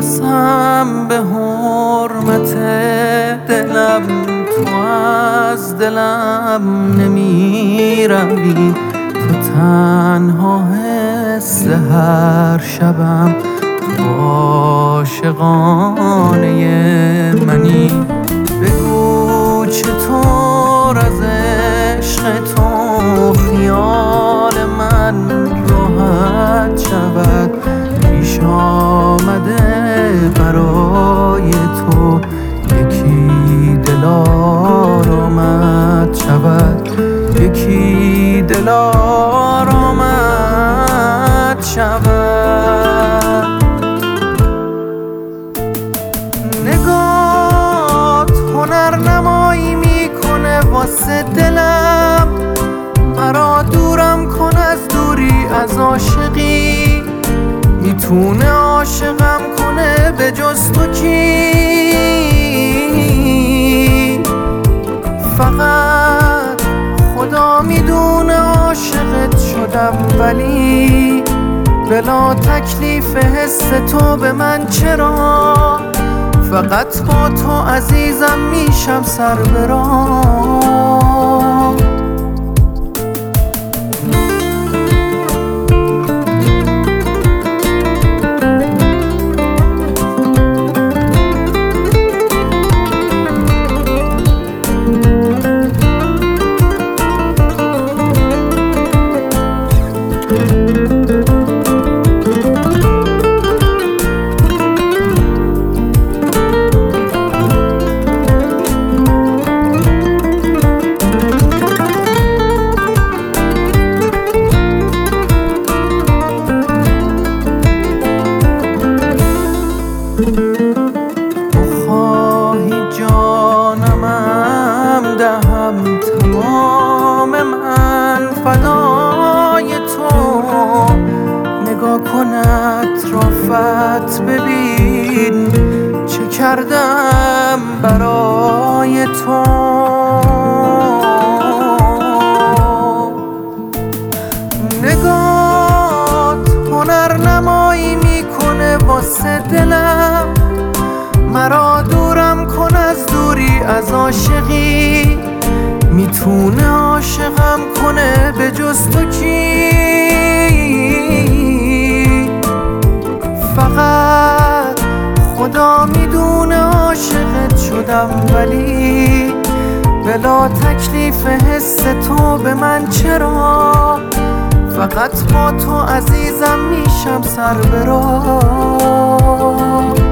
قسم به حرمت دلم تو از دلم نمی روی، تو تنها حس هر شبم، تو عاشقانه منی. بگو چطور از عشق تو خیال من راحت شود، پیش آمده برای تو یکی دل آرامت شود، یکی دل آرامت شود. نگات هنر نمایی میکنه واسه دلم، مرا دورم کن از دوری از عاشقی، میتونه عاشقم کنه به جز تو کی؟ فقط خدا میدونه عاشقت شدم، ولی بلا تکلیف حس تو به من چرا؟ فقط با تو عزیزم میشم سر به راه. بخواهی جانمم دهم تمام من فدای تو، نگاه کن اطرافت ببین چه کردم برای تو. نگات هنر نمایی میکنه واسه دلم، مرا دورم کن از دوری از عاشقی، میتونه عاشقم کنه به جز تو کی؟ فقط خدا میدونه عاشقت شدم، ولی بلا تکلیف حس تو به من چرا؟ فقط با تو عزیزم میشم سر به راه.